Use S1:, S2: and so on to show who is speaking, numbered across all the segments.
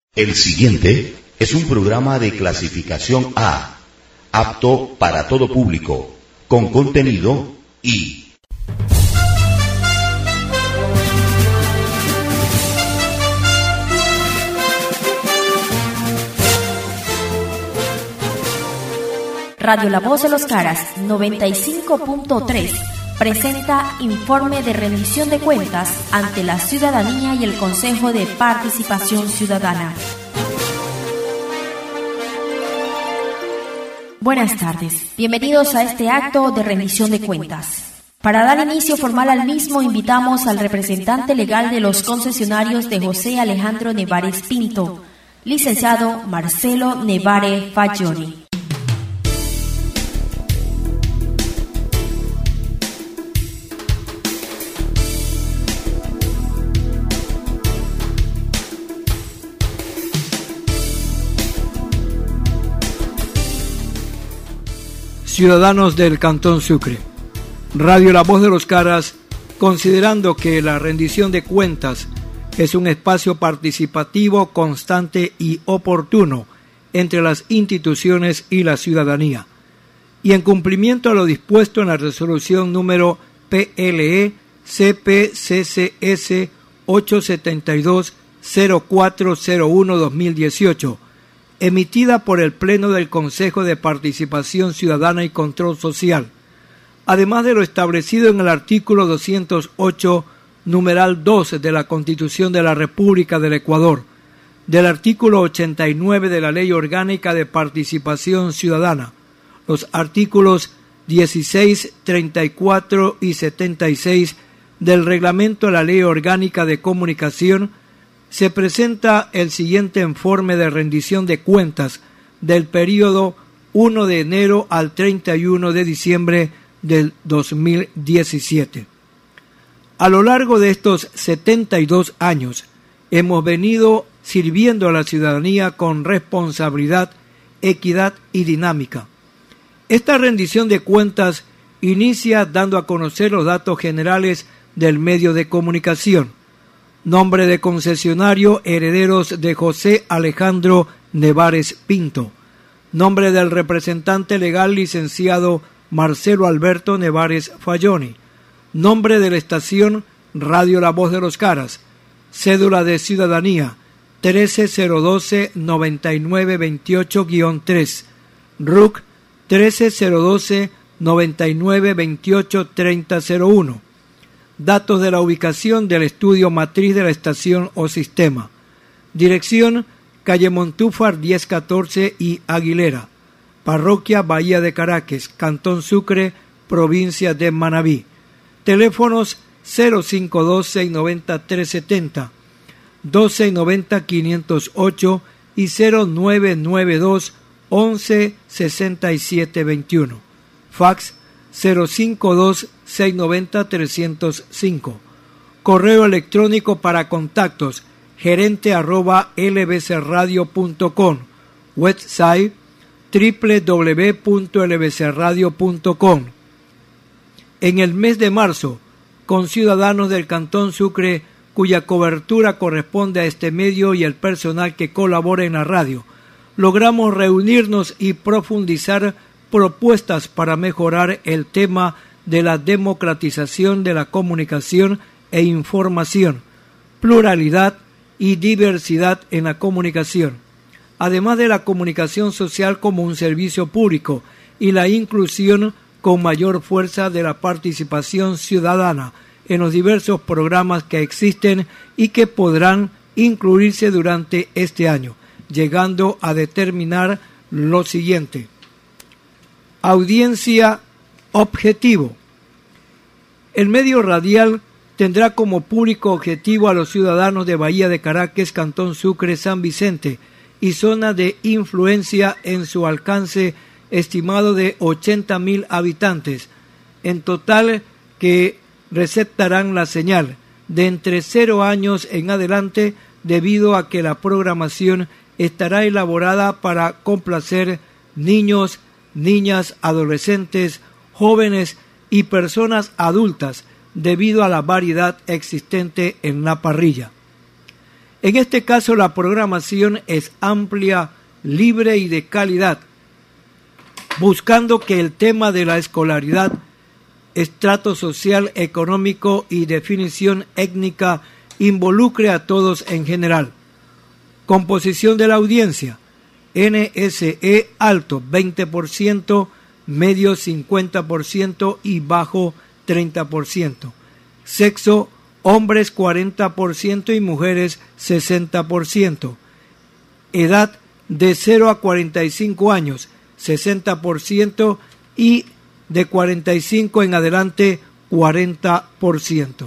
S1: El siguiente es un programa de clasificación A, apto para todo público, con contenido y...
S2: Radio La Voz de los Caras 95.3 presenta informe de rendición de cuentas ante la ciudadanía y el Consejo de Participación Ciudadana. Buenas tardes, bienvenidos a este acto de rendición de cuentas. Para dar inicio formal al mismo, invitamos al representante legal de los concesionarios de José Alejandro Nevares Pinto, licenciado Marcelo Nevares Fayoni.
S3: Ciudadanos del Cantón Sucre, Radio La Voz de los Caras, considerando que la rendición de cuentas es un espacio participativo, constante y oportuno entre las instituciones y la ciudadanía, y en cumplimiento a lo dispuesto en la resolución número PLE CPCCS 872-0401-2018, emitida por el Pleno del Consejo de Participación Ciudadana y Control Social, además de lo establecido en el artículo 208, numeral 2 de la Constitución de la República del Ecuador, del artículo 89 de la Ley Orgánica de Participación Ciudadana, los artículos 16, 34 y 76 del Reglamento de la Ley Orgánica de Comunicación. Se presenta el siguiente informe de rendición de cuentas del período 1 de enero al 31 de diciembre del 2017. A lo largo de estos 72 años, hemos venido sirviendo a la ciudadanía con responsabilidad, equidad y dinámica. Esta rendición de cuentas inicia dando a conocer los datos generales del medio de comunicación. Nombre de concesionario, herederos de José Alejandro Nevares Pinto. Nombre del representante legal, licenciado Marcelo Alberto Nevares Fayoni. Nombre de la estación, Radio La Voz de los Caras. Cédula de ciudadanía, 1302-9928-3. RUC, 1302-9928-3001. Datos de la ubicación del estudio matriz de la estación o sistema. Dirección, calle Montúfar 1014 y Aguilera. Parroquia Bahía de Caracas, Cantón Sucre, provincia de Manabí. Teléfonos 0512-690-370, 1290-508 y 0992-116721. Fax 052-690-305. Correo electrónico para contactos gerente@lbcradio.com. Website www.lbcradio.com. En el mes de marzo, con ciudadanos del Cantón Sucre, cuya cobertura corresponde a este medio y el personal que colabora en la radio, logramos reunirnos y profundizar propuestas para mejorar el tema de la democratización de la comunicación e información, pluralidad y diversidad en la comunicación, además de la comunicación social como un servicio público y la inclusión con mayor fuerza de la participación ciudadana en los diversos programas que existen y que podrán incluirse durante este año, llegando a determinar lo siguiente. Audiencia objetivo. El medio radial tendrá como público objetivo a los ciudadanos de Bahía de Caracas, Cantón Sucre, San Vicente y zona de influencia en su alcance estimado de 80.000 habitantes, en total que receptarán la señal de entre 0 años en adelante, debido a que la programación estará elaborada para complacer niños, niñas, adolescentes, jóvenes y personas adultas debido a la variedad existente en la parrilla. En este caso, la programación es amplia, libre y de calidad, buscando que el tema de la escolaridad, estrato social, económico y definición étnica involucre a todos en general. Composición de la audiencia: NSE alto 20%, medio 50% y bajo 30%. Sexo: hombres 40% y mujeres 60%. Edad: de 0 a 45 años, 60%, y de 45 en adelante, 40%.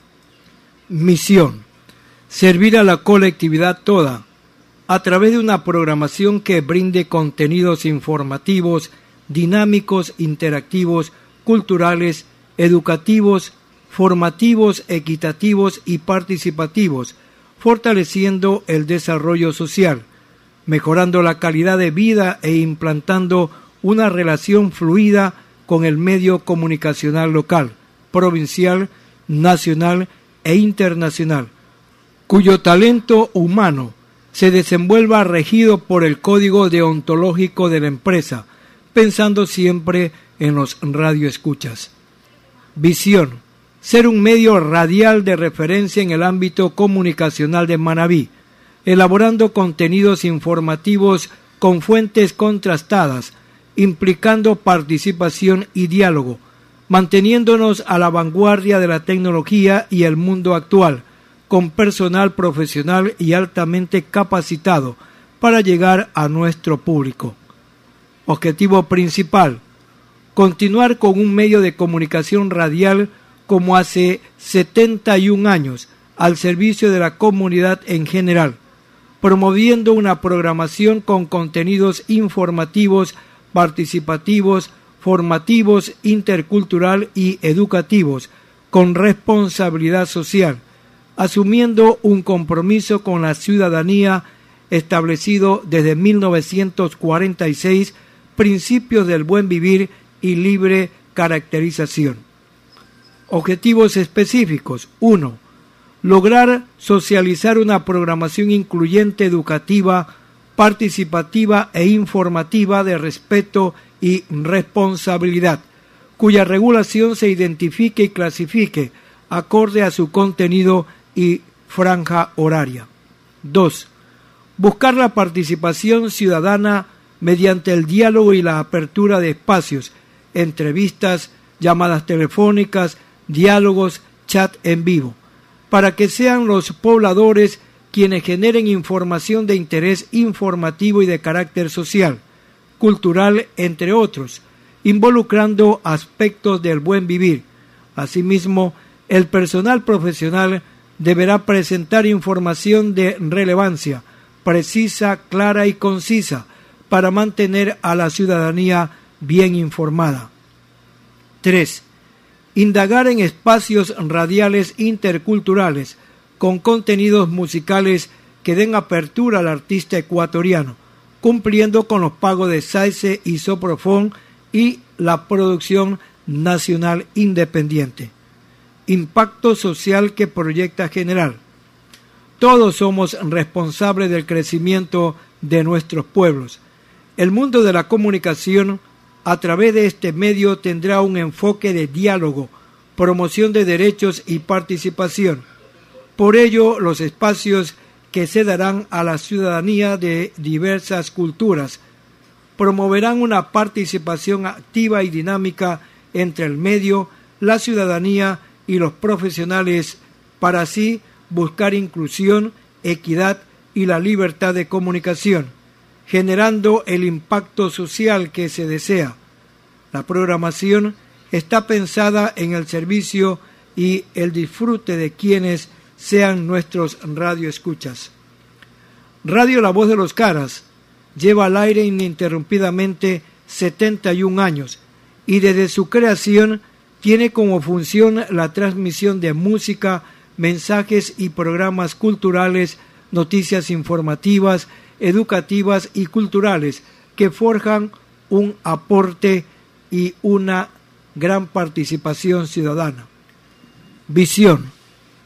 S3: Misión: servir a la colectividad toda, a través de una programación que brinde contenidos informativos, dinámicos, interactivos, culturales, educativos, formativos, equitativos y participativos, fortaleciendo el desarrollo social, mejorando la calidad de vida e implantando una relación fluida con el medio comunicacional local, provincial, nacional e internacional, cuyo talento humano se desenvuelva regido por el código deontológico de la empresa, pensando siempre en los radioescuchas. Visión: ser un medio radial de referencia en el ámbito comunicacional de Manabí, elaborando contenidos informativos con fuentes contrastadas, implicando participación y diálogo, manteniéndonos a la vanguardia de la tecnología y el mundo actual, con personal profesional y altamente capacitado para llegar a nuestro público. Objetivo principal: continuar con un medio de comunicación radial como hace 71 años, al servicio de la comunidad en general, promoviendo una programación con contenidos informativos, participativos, formativos, intercultural y educativos, con responsabilidad social, asumiendo un compromiso con la ciudadanía establecido desde 1946, principios del buen vivir y libre caracterización. Objetivos específicos: 1. Lograr socializar una programación incluyente, educativa, participativa e informativa de respeto y responsabilidad, cuya regulación se identifique y clasifique acorde a su contenido y franja horaria. 2. Buscar la participación ciudadana mediante el diálogo y la apertura de espacios, entrevistas, llamadas telefónicas, diálogos, chat en vivo, para que sean los pobladores quienes generen información de interés informativo y de carácter social, cultural, entre otros, involucrando aspectos del buen vivir. Asimismo, el personal profesional deberá presentar información de relevancia, precisa, clara y concisa, para mantener a la ciudadanía bien informada. 3. Indagar en espacios radiales interculturales con contenidos musicales que den apertura al artista ecuatoriano, cumpliendo con los pagos de SAICE y Soprofón y la producción nacional independiente. Impacto social que proyecta general. Todos somos responsables del crecimiento de nuestros pueblos. El mundo de la comunicación, a través de este medio, tendrá un enfoque de diálogo, promoción de derechos y participación. Por ello, los espacios que se darán a la ciudadanía de diversas culturas promoverán una participación activa y dinámica entre el medio, la ciudadanía y los profesionales, para así buscar inclusión, equidad y la libertad de comunicación, generando el impacto social que se desea. La programación está pensada en el servicio y el disfrute de quienes sean nuestros radioescuchas. Radio La Voz de los Caras lleva al aire ininterrumpidamente 71 años y desde su creación tiene como función la transmisión de música, mensajes y programas culturales, noticias informativas, educativas y culturales que forjan un aporte y una gran participación ciudadana. Visión: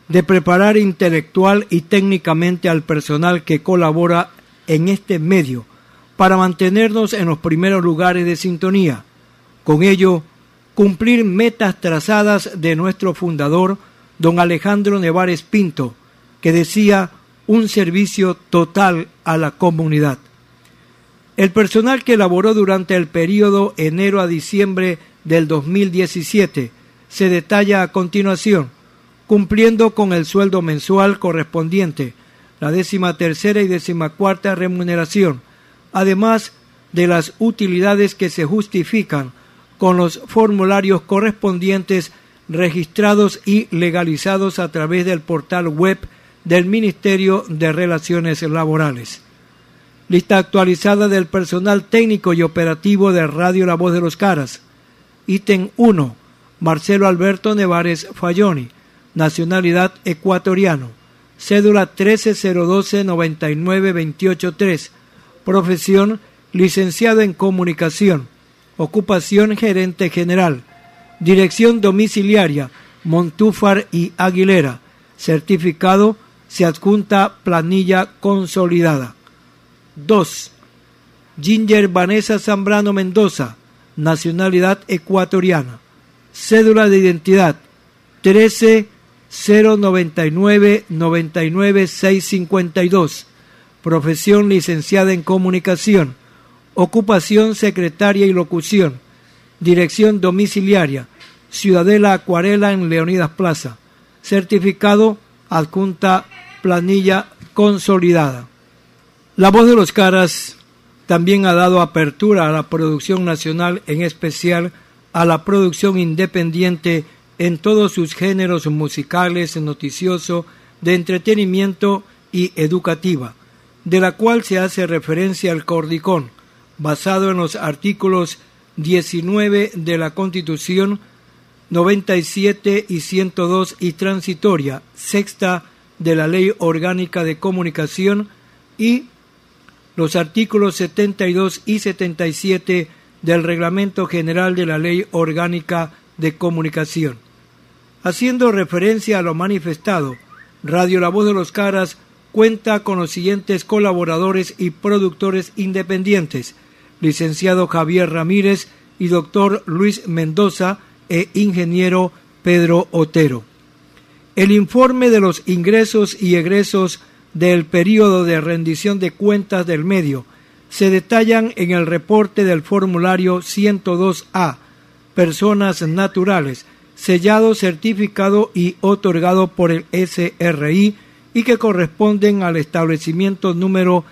S3: de preparar intelectual y técnicamente al personal que colabora en este medio para mantenernos en los primeros lugares de sintonía. Con ello, cumplir metas trazadas de nuestro fundador, don Alejandro Nevares Pinto, que decía un servicio total a la comunidad. El personal que elaboró durante el periodo enero a diciembre del 2017 se detalla a continuación, cumpliendo con el sueldo mensual correspondiente, la 13ª y 14ª remuneración, además de las utilidades que se justifican con los formularios correspondientes registrados y legalizados a través del portal web del Ministerio de Relaciones Laborales. Lista actualizada del personal técnico y operativo de Radio La Voz de los Caras. Ítem 1. Marcelo Alberto Nevares Falloni, nacionalidad ecuatoriano, cédula 13-012-99-28-3, profesión licenciado en comunicación, ocupación gerente general, dirección domiciliaria Montúfar y Aguilera, certificado, se adjunta planilla consolidada. 2. Ginger Vanessa Zambrano Mendoza, nacionalidad ecuatoriana, cédula de identidad 13-099-99-652, profesión licenciada en comunicación, ocupación secretaria y locución, dirección domiciliaria Ciudadela Acuarela en Leonidas Plaza, certificado, adjunta planilla consolidada. La Voz de los Caras también ha dado apertura a la producción nacional, en especial a la producción independiente en todos sus géneros musicales, noticioso, de entretenimiento y educativa, de la cual se hace referencia al Cordicón, basado en los artículos 19 de la Constitución, 97 y 102 y transitoria, sexta de la Ley Orgánica de Comunicación y los artículos 72 y 77 del Reglamento General de la Ley Orgánica de Comunicación. Haciendo referencia a lo manifestado, Radio La Voz de los Caras cuenta con los siguientes colaboradores y productores independientes: licenciado Javier Ramírez y doctor Luis Mendoza e ingeniero Pedro Otero. El informe de los ingresos y egresos del período de rendición de cuentas del medio se detallan en el reporte del formulario 102A, personas naturales, sellado, certificado y otorgado por el SRI y que corresponden al establecimiento número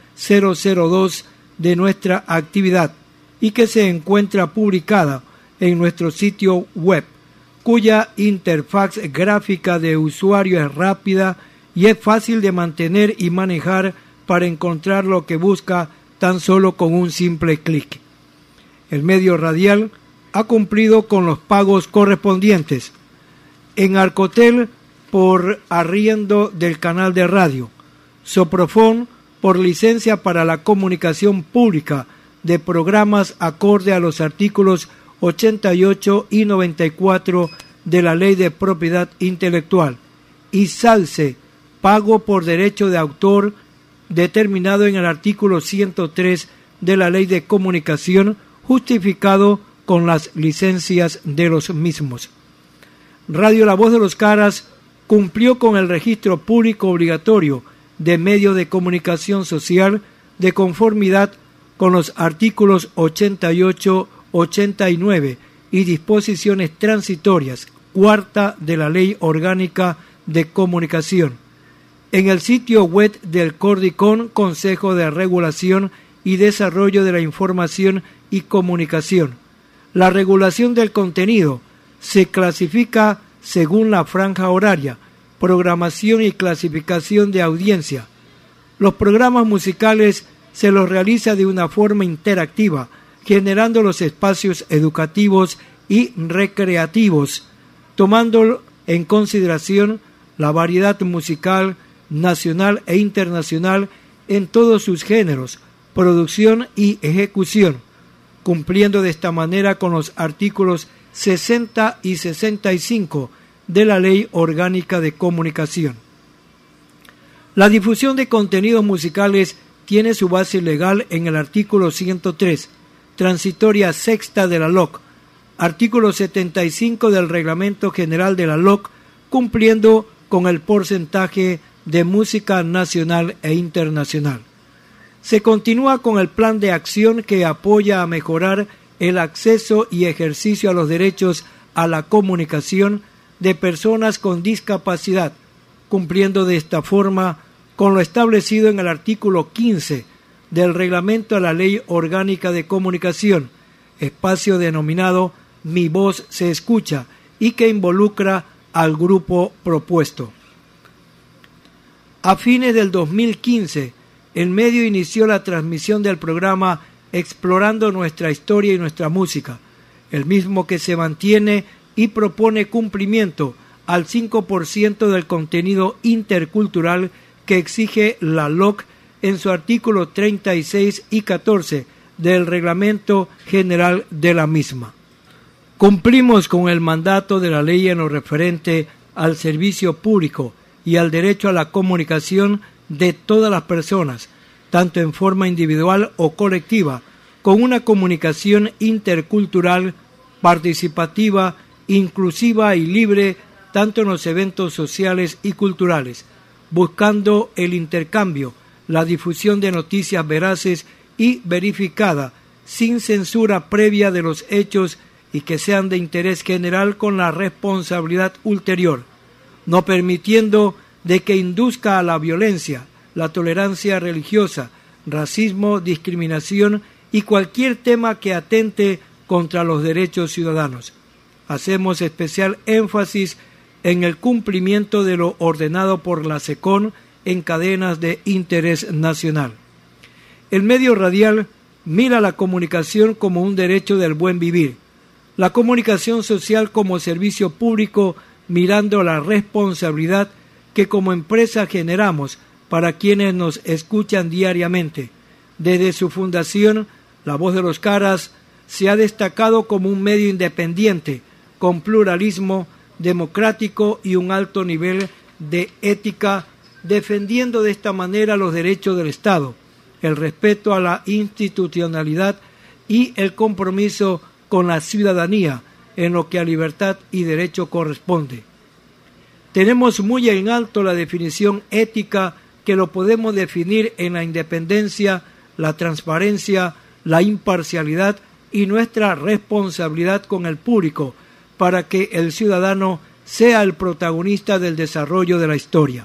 S3: 002 de nuestra actividad y que se encuentra publicada en nuestro sitio web, cuya interfaz gráfica de usuario es rápida y es fácil de mantener y manejar para encontrar lo que busca tan solo con un simple clic. El medio radial ha cumplido con los pagos correspondientes. En Arcotel, por arriendo del canal de radio. Soprofón, por licencia para la comunicación pública de programas acorde a los artículos 88 y 94 de la Ley de Propiedad Intelectual. Y Salce, pago por derecho de autor determinado en el artículo 103 de la Ley de Comunicación, justificado con las licencias de los mismos. Radio La Voz de los Caras cumplió con el registro público obligatorio de medios de comunicación social de conformidad con los artículos 88, 89 y disposiciones transitorias, cuarta de la Ley Orgánica de Comunicación. En el sitio web del Cordicón, Consejo de Regulación y Desarrollo de la Información y Comunicación. La regulación del contenido se clasifica según la franja horaria, programación y clasificación de audiencia. Los programas musicales se los realiza de una forma interactiva, generando los espacios educativos y recreativos, tomando en consideración la variedad musical nacional e internacional en todos sus géneros, producción y ejecución, cumpliendo de esta manera con los artículos 60 y 65 de la Ley Orgánica de Comunicación. La difusión de contenidos musicales tiene su base legal en el artículo 103, transitoria sexta de la LOC, artículo 75 del Reglamento General de la LOC, cumpliendo con el porcentaje de música nacional e internacional. Se continúa con el plan de acción que apoya a mejorar el acceso y ejercicio a los derechos a la comunicación de personas con discapacidad, cumpliendo de esta forma con lo establecido en el artículo 15 del Reglamento a la Ley Orgánica de Comunicación, espacio denominado Mi Voz se Escucha, y que involucra al grupo propuesto. A fines del 2015, el medio inició la transmisión del programa Explorando Nuestra Historia y Nuestra Música, el mismo que se mantiene y propone cumplimiento al 5% del contenido intercultural que exige la LOC en su artículo 36 y 14 del Reglamento General de la misma. Cumplimos con el mandato de la ley en lo referente al servicio público y al derecho a la comunicación de todas las personas, tanto en forma individual o colectiva, con una comunicación intercultural, participativa, inclusiva y libre, tanto en los eventos sociales y culturales, buscando el intercambio, la difusión de noticias veraces y verificadas, sin censura previa de los hechos y que sean de interés general con la responsabilidad ulterior, no permitiendo de que induzca a la violencia, la tolerancia religiosa, racismo, discriminación y cualquier tema que atente contra los derechos ciudadanos. Hacemos especial énfasis en el cumplimiento de lo ordenado por la SECON en cadenas de interés nacional. El medio radial mira la comunicación como un derecho del buen vivir, la comunicación social como servicio público, mirando la responsabilidad que como empresa generamos para quienes nos escuchan diariamente. Desde su fundación, La Voz de los Caras se ha destacado como un medio independiente, con pluralismo, democrático y un alto nivel de ética, defendiendo de esta manera los derechos del Estado, el respeto a la institucionalidad y el compromiso con la ciudadanía en lo que a libertad y derecho corresponde. Tenemos muy en alto la definición ética que lo podemos definir en la independencia, la transparencia, la imparcialidad y nuestra responsabilidad con el público, para que el ciudadano sea el protagonista del desarrollo de la historia.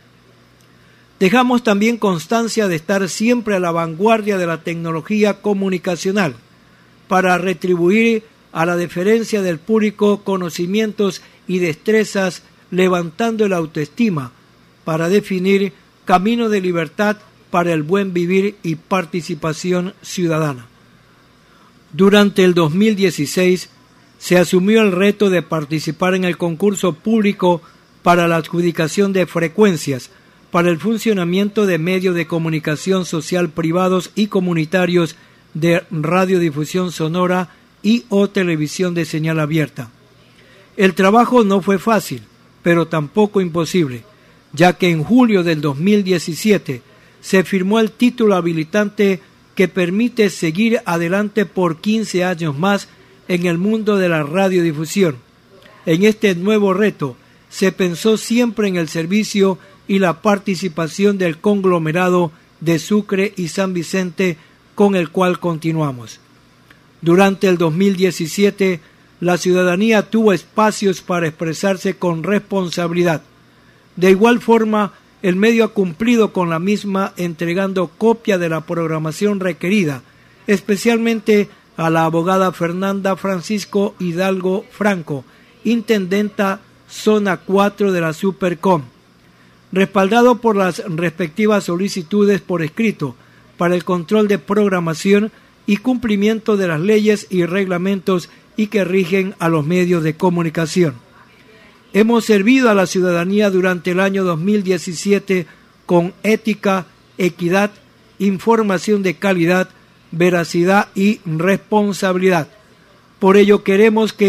S3: Dejamos también constancia de estar siempre a la vanguardia de la tecnología comunicacional, para retribuir a la deferencia del público conocimientos y destrezas, levantando la autoestima, para definir camino de libertad para el buen vivir y participación ciudadana. Durante el 2016, se asumió el reto de participar en el concurso público para la adjudicación de frecuencias para el funcionamiento de medios de comunicación social privados y comunitarios de radiodifusión sonora y o televisión de señal abierta. El trabajo no fue fácil, pero tampoco imposible, ya que en julio del 2017 se firmó el título habilitante que permite seguir adelante por 15 años más en el mundo de la radiodifusión. En este nuevo reto se pensó siempre en el servicio y la participación del conglomerado de Sucre y San Vicente, con el cual continuamos. Durante el 2017, la ciudadanía tuvo espacios para expresarse con responsabilidad. De igual forma, el medio ha cumplido con la misma, entregando copia de la programación requerida, especialmente a la abogada Fernanda Francisco Hidalgo Franco, intendenta Zona 4 de la Supercom, respaldado por las respectivas solicitudes por escrito para el control de programación y cumplimiento de las leyes y reglamentos y que rigen a los medios de comunicación. Hemos servido a la ciudadanía durante el año 2017 con ética, equidad, información de calidad, veracidad y responsabilidad. Por ello queremos que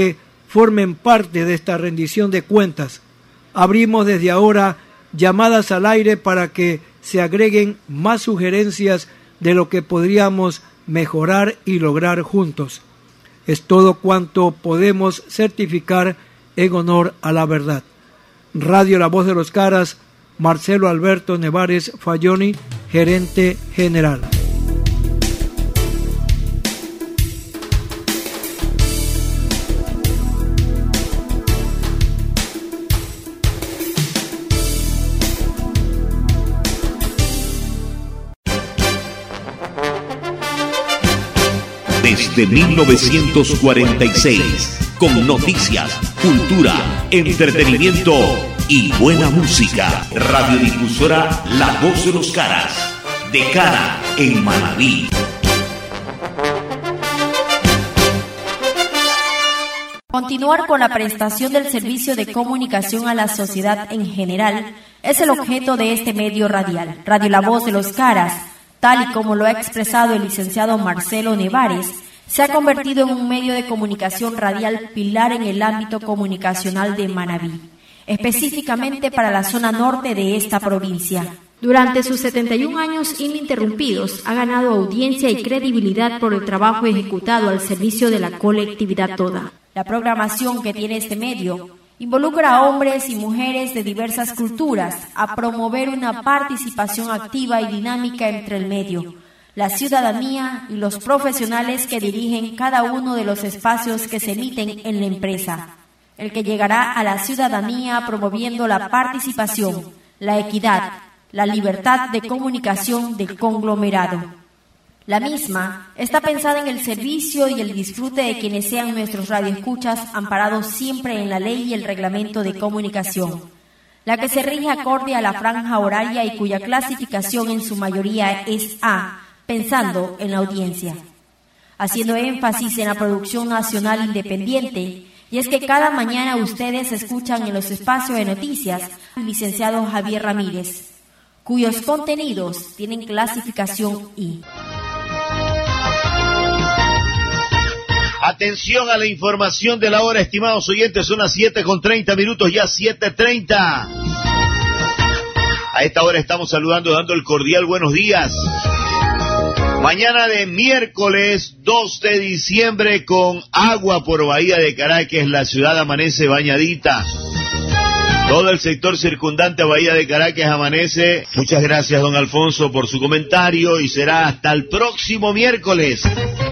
S3: formen parte de esta rendición de cuentas. Abrimos desde ahora llamadas al aire para que se agreguen más sugerencias de lo que podríamos mejorar y lograr juntos. Es todo cuanto podemos certificar en honor a la verdad. Radio La Voz de los Caras, Marcelo Alberto Nevares Falloni, gerente general.
S1: Desde 1946, con noticias, cultura, entretenimiento y buena música. Radiodifusora La Voz de los Caras, de Cara, en Manabí.
S2: Continuar con la prestación del servicio de comunicación a la sociedad en general es el objeto de este medio radial, Radio La Voz de los Caras. Tal y como lo ha expresado el licenciado Marcelo Nevares, se ha convertido en un medio de comunicación radial pilar en el ámbito comunicacional de Manabí, específicamente para la zona norte de esta provincia. Durante sus 71 años ininterrumpidos, ha ganado audiencia y credibilidad por el trabajo ejecutado al servicio de la colectividad toda. La programación que tiene este medio involucra a hombres y mujeres de diversas culturas a promover una participación activa y dinámica entre el medio, la ciudadanía y los profesionales que dirigen cada uno de los espacios que se emiten en la empresa, el que llegará a la ciudadanía promoviendo la participación, la equidad, la libertad de comunicación del conglomerado. La misma está pensada en el servicio y el disfrute de quienes sean nuestros radioescuchas, amparados siempre en la ley y el reglamento de comunicación, la que se rige acorde a la franja horaria y cuya clasificación en su mayoría es A, pensando en la audiencia. Haciendo énfasis en la producción nacional independiente, y es que cada mañana ustedes escuchan en los espacios de noticias al licenciado Javier Ramírez, cuyos contenidos tienen clasificación I.
S1: Atención a la información de la hora, estimados oyentes, son las 7:30, ya 7:30. A esta hora estamos saludando, dando el cordial buenos días. Mañana de miércoles 2 de diciembre con agua por Bahía de Caracas, la ciudad amanece bañadita. Todo el sector circundante a Bahía de Caracas amanece. Muchas gracias, don Alfonso, por su comentario y será hasta el próximo miércoles.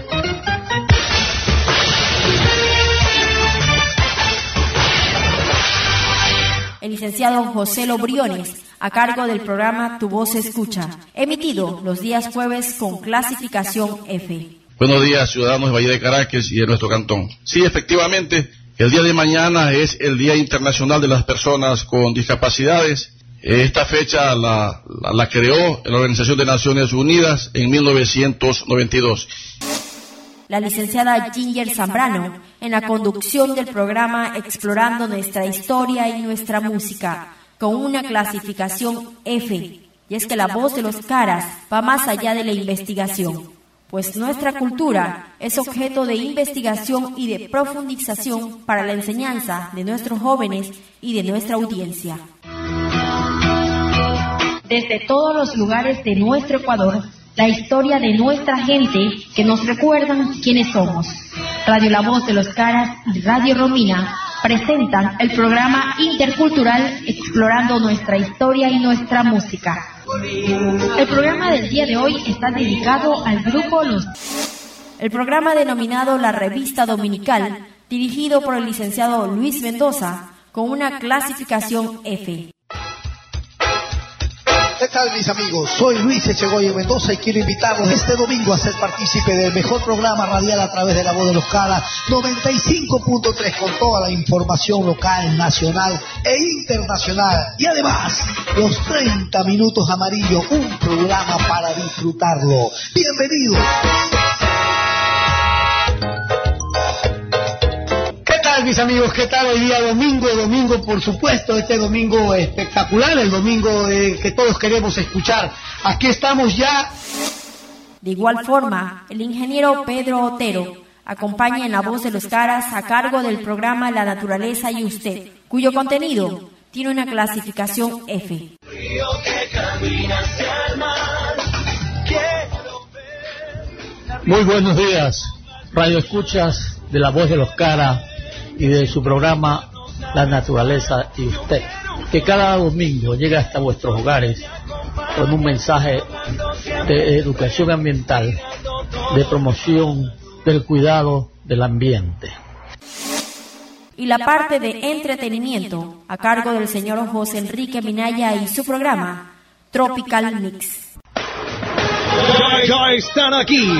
S2: El licenciado José Lobriones, a cargo del programa Tu Voz Escucha, emitido los días jueves con clasificación F.
S4: Buenos días, ciudadanos de Bahía de Caracas y de nuestro cantón. Sí, efectivamente, el día de mañana es el Día Internacional de las Personas con Discapacidades. Esta fecha la creó la Organización de Naciones Unidas en 1992.
S2: La licenciada Ginger Zambrano, en la conducción del programa Explorando Nuestra Historia y Nuestra Música, con una clasificación F. Y es que la voz de los Caras va más allá de la investigación, pues nuestra cultura es objeto de investigación y de profundización para la enseñanza de nuestros jóvenes y de nuestra audiencia. Desde todos los lugares de nuestro Ecuador, la historia de nuestra gente que nos recuerdan quiénes somos. Radio La Voz de los Caras y Radio Romina presentan el programa intercultural Explorando Nuestra Historia y Nuestra Música. El programa del día de hoy está dedicado al grupo Los... El programa denominado La Revista Dominical, dirigido por el licenciado Luis Mendoza, con una clasificación F.
S5: ¿Qué tal, mis amigos? Soy Luis Echegoyen Mendoza y quiero invitarlos este domingo a ser partícipe del mejor programa radial a través de La Voz de los Caras 95.3 con toda la información local, nacional e internacional. Y además, los 30 minutos amarillos, un programa para disfrutarlo. ¡Bienvenidos! Mis amigos, ¿qué tal hoy día domingo, por supuesto, este domingo espectacular, el domingo que todos queremos escuchar? Aquí estamos ya.
S2: De igual forma, el ingeniero Pedro Otero, Acompaña en La Voz de los Caras a cargo del programa La Naturaleza y Usted, cuyo contenido tiene una clasificación F.
S6: Muy buenos días, radio escuchas de La Voz de los Caras y de su programa La Naturaleza y Usted, que cada domingo llega hasta vuestros hogares con un mensaje de educación ambiental, de promoción del cuidado del ambiente.
S2: Y la parte de entretenimiento a cargo del señor José Enrique Minaya y su programa Tropical Mix.
S7: Ya están aquí.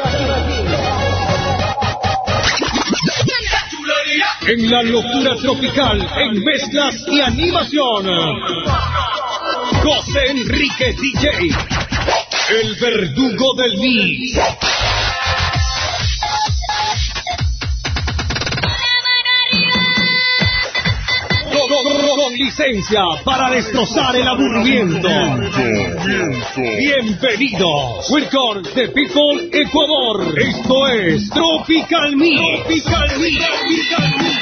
S7: En la locura tropical, en mezclas y animación, José Enrique DJ, el verdugo del mix. Con licencia para destrozar el aburrimiento. Bienvenidos. Welcome to People Ecuador. Esto es Tropical Mix. Tropical Mix. Tropical Mix.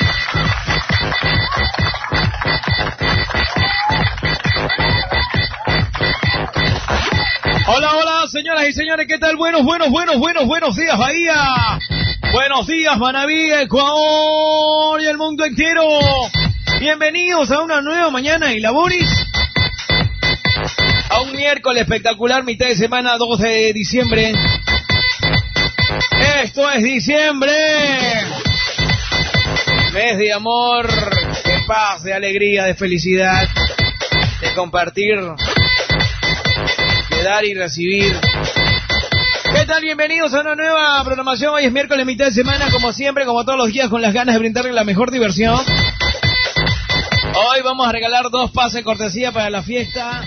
S1: Hola, hola, señoras y señores, ¿qué tal? Buenos días, Bahía. Buenos días, Manabí, Ecuador y el mundo entero. Bienvenidos a una nueva mañana y labores. A un miércoles espectacular, mitad de semana, 12 de diciembre. Esto es diciembre. Mes de amor, de paz, de alegría, de felicidad, de compartir, de dar y recibir. ¿Qué tal? Bienvenidos a una nueva programación. Hoy es miércoles, mitad de semana, como siempre, como todos los días, con las ganas de brindarle la mejor diversión. Hoy vamos a regalar 2 pases cortesía para la fiesta.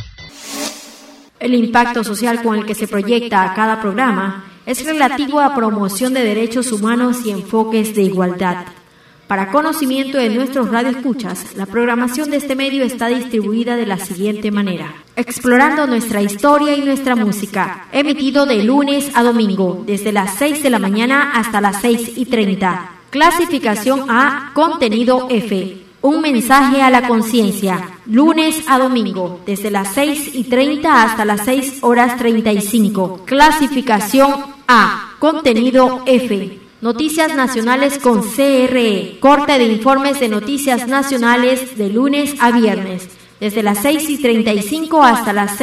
S2: El impacto social con el que se proyecta a cada programa es relativo a promoción de derechos humanos y enfoques de igualdad. Para conocimiento de nuestros radioescuchas, la programación de este medio está distribuida de la siguiente manera: explorando nuestra historia y nuestra música, emitido de lunes a domingo, desde las 6 de la mañana hasta las 6:30. Clasificación A, contenido F. Un mensaje a la conciencia, lunes a domingo, desde las 6:30 hasta las 6:35. Clasificación A, contenido F. Noticias nacionales con CRE, corte de informes de noticias nacionales de lunes a viernes, desde las 6:35 hasta las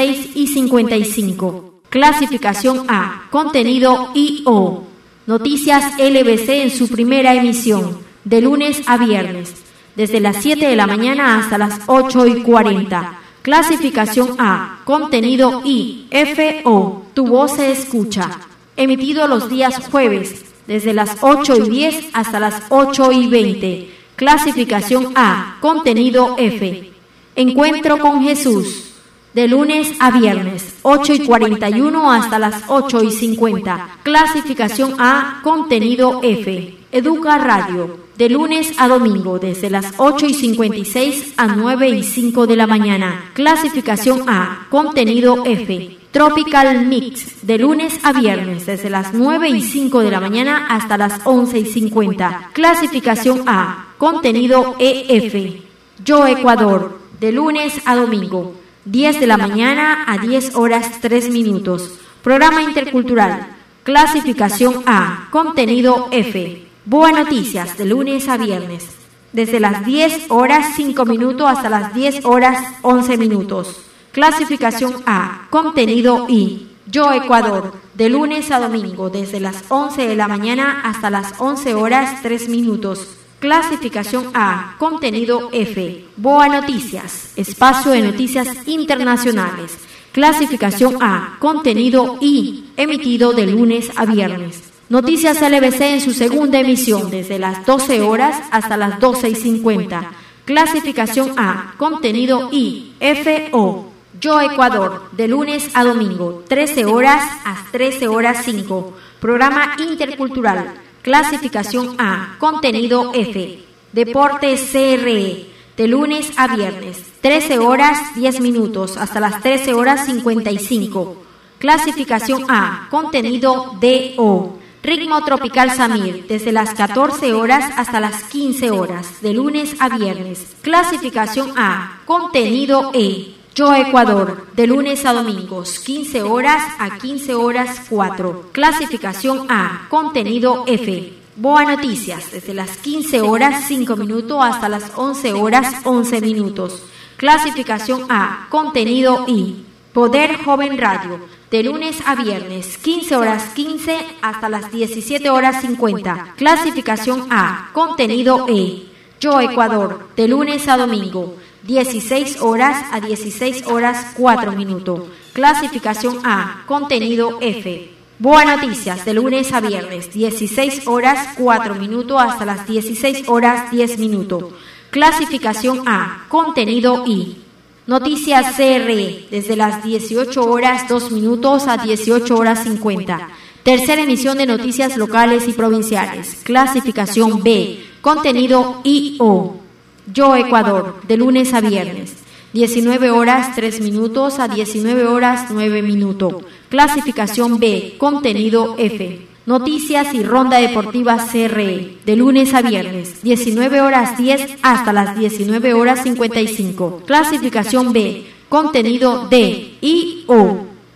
S2: 6:55. Clasificación A, contenido IO. Noticias LBC en su primera emisión, de lunes a viernes, desde las 7 de la mañana hasta las 8:40. Clasificación A, contenido IFO, tu voz se escucha, emitido los días jueves, desde las 8:10 hasta las 8:20. Clasificación A, contenido F. Encuentro con Jesús, de lunes a viernes, 8:41 hasta las 8:50. Clasificación A, contenido F. Educa Radio, de lunes a domingo, desde las 8:56 a 9:05 de la mañana. Clasificación A, contenido F. Tropical Mix, de lunes a viernes, desde las 9:05 de la mañana hasta las 11:50. Clasificación A, contenido EF. Yo Ecuador, de lunes a domingo, 10 de la mañana a 10:03. Programa intercultural. Clasificación A, contenido F. Boa Noticias, de lunes a viernes, desde las 10:05 hasta las 10:11. Clasificación A, contenido I. Yo Ecuador, de lunes a domingo, desde las 11 de la mañana hasta las 11:03. Clasificación A, contenido F. Boa Noticias, espacio de noticias internacionales. Clasificación A, contenido I, emitido de lunes a viernes. Noticias LBC en su segunda emisión, desde las 12 horas hasta las 12:50. Clasificación A, contenido IFO. Yo Ecuador, de lunes a domingo, 13 horas a 13:05. Programa intercultural. Clasificación A, contenido F. Deportes CRE, de lunes a viernes, 13:10 hasta las 13:55. Clasificación A, contenido DO. Ritmo Tropical Samir, desde las 14 horas hasta las 15 horas, de lunes a viernes. Clasificación A, contenido E. Yo Ecuador, de lunes a domingos, 15 horas a 15 horas 4. Clasificación A, contenido F. Boa Noticias, desde las 15 horas 5 minutos hasta las 11 horas 11 minutos. Clasificación A, contenido I. Poder Joven Radio, de lunes a viernes, 15 horas 15 hasta las 17 horas 50. Clasificación A, contenido E. Yo Ecuador, de lunes a domingo, 16 horas a 16 horas 4 minutos. Clasificación A, contenido F. Boa Noticias, de lunes a viernes, 16 horas 4 minutos hasta las 16 horas 10 minutos. Clasificación A, contenido I. Noticias CRE, desde las 18 horas 2 minutos a 18 horas 50. Tercera emisión de noticias locales y provinciales. Clasificación B, contenido IO. Yo Ecuador, de lunes a viernes, 19 horas 3 minutos a 19 horas 9 minutos. Clasificación B, contenido F. Noticias y Ronda Deportiva CRE, de lunes a viernes, 19 horas 10 hasta las 19 horas 55. Clasificación B, contenido D y O.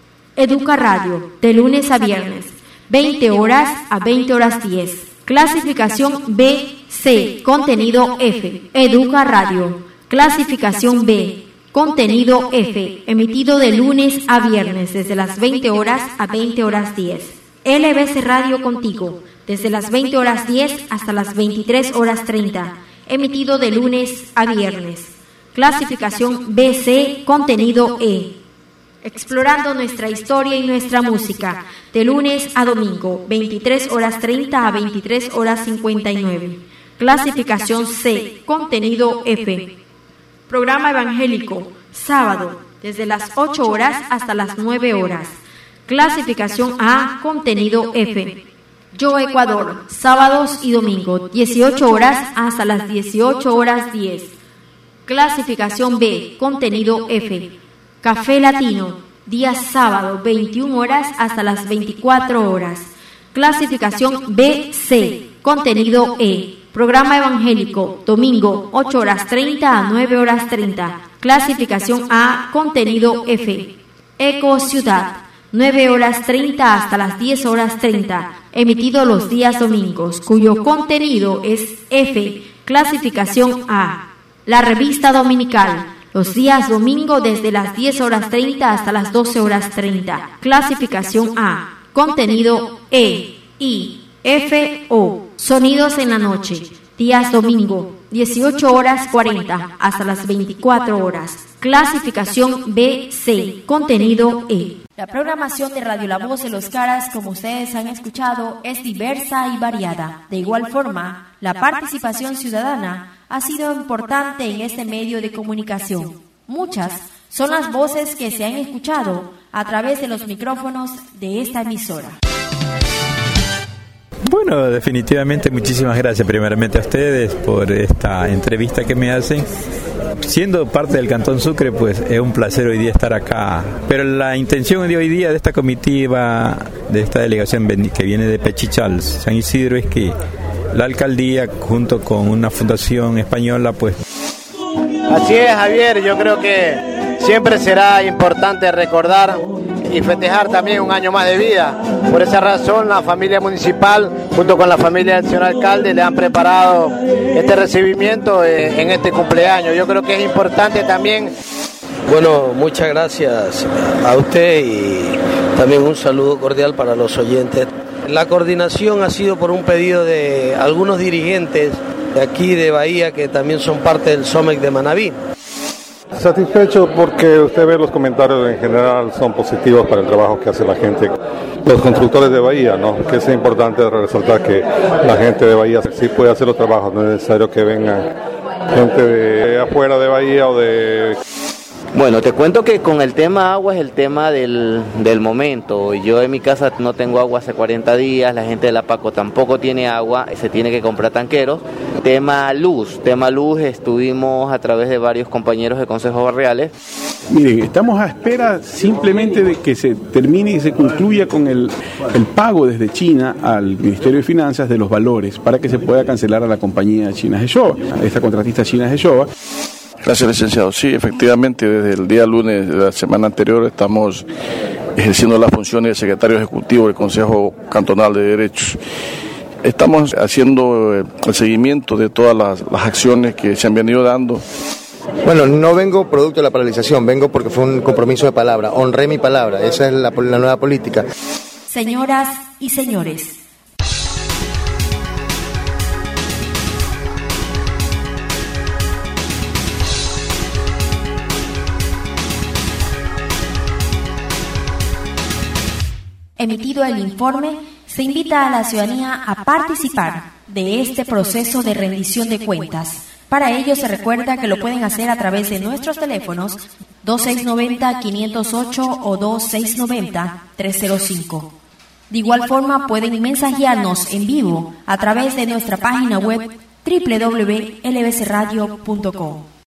S2: Educa Radio, de lunes a viernes, 20 horas a 20 horas 10. Clasificación B, C, contenido F. Educa Radio. Clasificación B, contenido F, emitido de lunes a viernes, desde las 20 horas a 20 horas 10. LBC Radio Contigo, desde las 20 horas 10 hasta las 23 horas 30, emitido de lunes a viernes. Clasificación BC, contenido E. Explorando nuestra historia y nuestra música, de lunes a domingo, 23 horas 30 a 23 horas 59. Clasificación C, contenido F. Programa evangélico, sábado, desde las 8 horas hasta las 9 horas. Clasificación A, contenido F. Yo Ecuador, sábados y domingos, 18 horas hasta las 18 horas 10. Clasificación B, contenido F. Café Latino, día sábado, 21 horas hasta las 24 horas. Clasificación BC, contenido E. Programa evangélico, domingo, 8 horas 30 a 9 horas 30. Clasificación A, contenido F. Eco Ciudad, 9 horas 30 hasta las 10 horas 30, emitido los días domingos, cuyo contenido es F, clasificación A. La revista dominical, los días domingo desde las 10 horas 30 hasta las 12 horas 30, clasificación A. Contenido E, I, F, O. Sonidos en la noche, días domingo, 18 horas 40 hasta las 24 horas. Clasificación B, C, contenido E.
S8: La programación de Radio La Voz de los Caras, como ustedes han escuchado, es diversa y variada. De igual forma, la participación ciudadana ha sido importante en este medio de comunicación. Muchas son las voces que se han escuchado a través de los micrófonos de esta emisora.
S9: Bueno, definitivamente muchísimas gracias primeramente a ustedes por esta entrevista que me hacen. Siendo parte del Cantón Sucre, pues es un placer hoy día estar acá. Pero la intención de hoy día de esta comitiva, de esta delegación que viene de Pechichal, San Isidro, es que la alcaldía, junto con una fundación española, pues...
S10: Así es, Javier, yo creo que siempre será importante recordar y festejar también un año más de vida. Por esa razón, la familia municipal, junto con la familia del señor alcalde, le han preparado este recibimiento en este cumpleaños. Yo creo que es importante también.
S11: Bueno, muchas gracias a usted y también un saludo cordial para los oyentes. La coordinación ha sido por un pedido de algunos dirigentes de aquí de Bahía que también son parte del SOMEC de Manabí.
S12: Satisfecho porque usted ve los comentarios en general son positivos para el trabajo que hace la gente, los constructores de Bahía, ¿no? Que es importante resaltar que la gente de Bahía sí puede hacer los trabajos, no es necesario que vengan gente de afuera de Bahía o de...
S13: Bueno, te cuento que con el tema agua es el tema del momento. Yo en mi casa no tengo agua hace 40 días, la gente de la Paco tampoco tiene agua, se tiene que comprar tanqueros. Tema luz, estuvimos a través de varios compañeros de consejos barriales
S14: Miren, estamos a espera simplemente de que se termine y se concluya con el pago desde China al Ministerio de Finanzas de los valores para que se pueda cancelar a la compañía china Heeshova, a esta contratista china Heeshova.
S4: Gracias, licenciado. Sí, efectivamente, desde el día lunes de la semana anterior estamos ejerciendo las funciones de secretario ejecutivo del Consejo Cantonal de Derechos. Estamos haciendo el seguimiento de todas las acciones que se han venido dando.
S10: Bueno, no vengo producto de la paralización, vengo porque fue un compromiso de palabra, honré mi palabra, esa es la nueva política.
S2: Señoras y señores, emitido el informe, se invita a la ciudadanía a participar de este proceso de rendición de cuentas. Para ello se recuerda que lo pueden hacer a través de nuestros teléfonos 2690-508 o 2690-305. De igual forma pueden mensajearnos en vivo a través de nuestra página web www.lbcradio.com.